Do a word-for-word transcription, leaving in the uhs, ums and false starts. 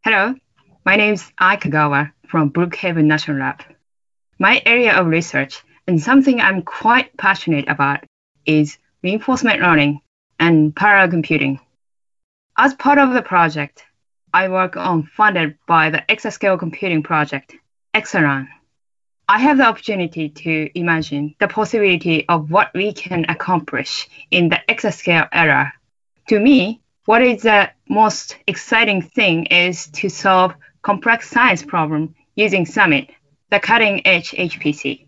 Hello, my name is Ai Kagawa from Brookhaven National Lab. My area of research and something I'm quite passionate about is reinforcement learning and parallel computing. As part of the project, I work on funded by the Exascale Computing Project, ExaLearn. I have the opportunity to imagine the possibility of what we can accomplish in the exascale era. To me, what is the most exciting thing is to solve complex science problems using Summit, the cutting-edge H P C.